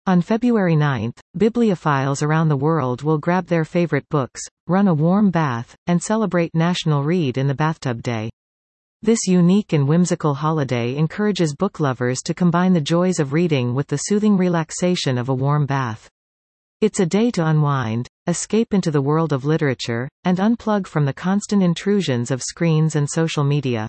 On February 9, bibliophiles around the world will grab their favorite books, run a warm bath, and celebrate National Read in the Bathtub Day. This unique and whimsical holiday encourages book lovers to combine the joys of reading with the soothing relaxation of a warm bath. It's a day to unwind, escape into the world of literature, and unplug from the constant intrusions of screens and social media.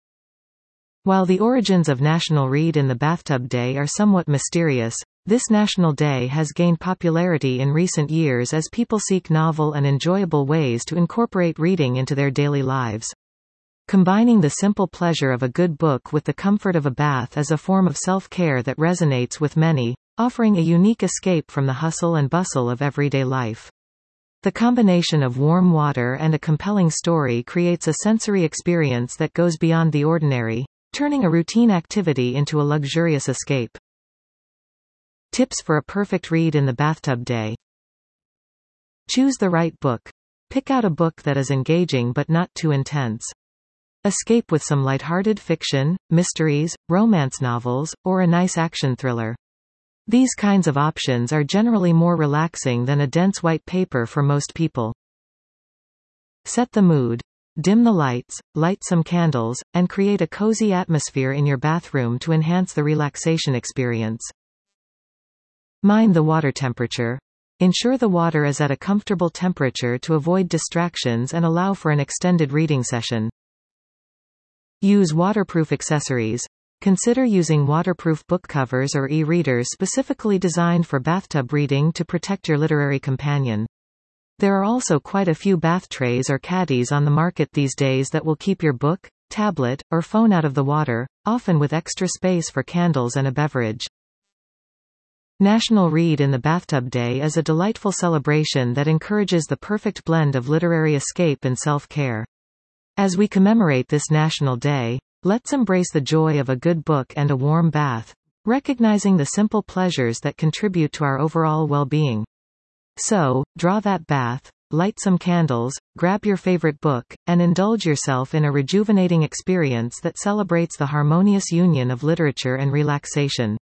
While the origins of National Read in the Bathtub Day are somewhat mysterious, this national day has gained popularity in recent years as people seek novel and enjoyable ways to incorporate reading into their daily lives. Combining the simple pleasure of a good book with the comfort of a bath is a form of self-care that resonates with many, offering a unique escape from the hustle and bustle of everyday life. The combination of warm water and a compelling story creates a sensory experience that goes beyond the ordinary, turning a routine activity into a luxurious escape. Tips for a perfect read in the Bathtub Day. Choose the right book. Pick out a book that is engaging but not too intense. Escape with some lighthearted fiction, mysteries, romance novels, or a nice action thriller. These kinds of options are generally more relaxing than a dense white paper for most people. Set the mood. Dim the lights, light some candles, and create a cozy atmosphere in your bathroom to enhance the relaxation experience. Mind the water temperature. Ensure the water is at a comfortable temperature to avoid distractions and allow for an extended reading session. Use waterproof accessories. Consider using waterproof book covers or e-readers specifically designed for bathtub reading to protect your literary companion. There are also quite a few bath trays or caddies on the market these days that will keep your book, tablet, or phone out of the water, often with extra space for candles and a beverage. National Read in the Bathtub Day is a delightful celebration that encourages the perfect blend of literary escape and self-care. As we commemorate this National Day, let's embrace the joy of a good book and a warm bath, recognizing the simple pleasures that contribute to our overall well-being. So, draw that bath, light some candles, grab your favorite book, and indulge yourself in a rejuvenating experience that celebrates the harmonious union of literature and relaxation.